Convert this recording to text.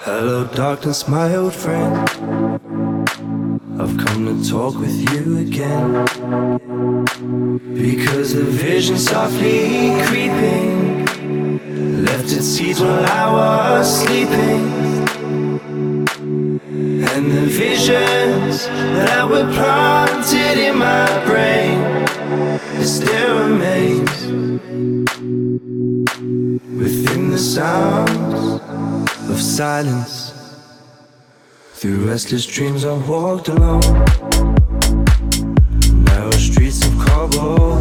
Hello darkness, my old friend. I've come to talk with you again, because the vision softly creeping left its seeds while I was sleeping. And the visions that were planted in my brain, it still remains within the sounds of silence. Through restless dreams I walked alone, narrow streets of cobble.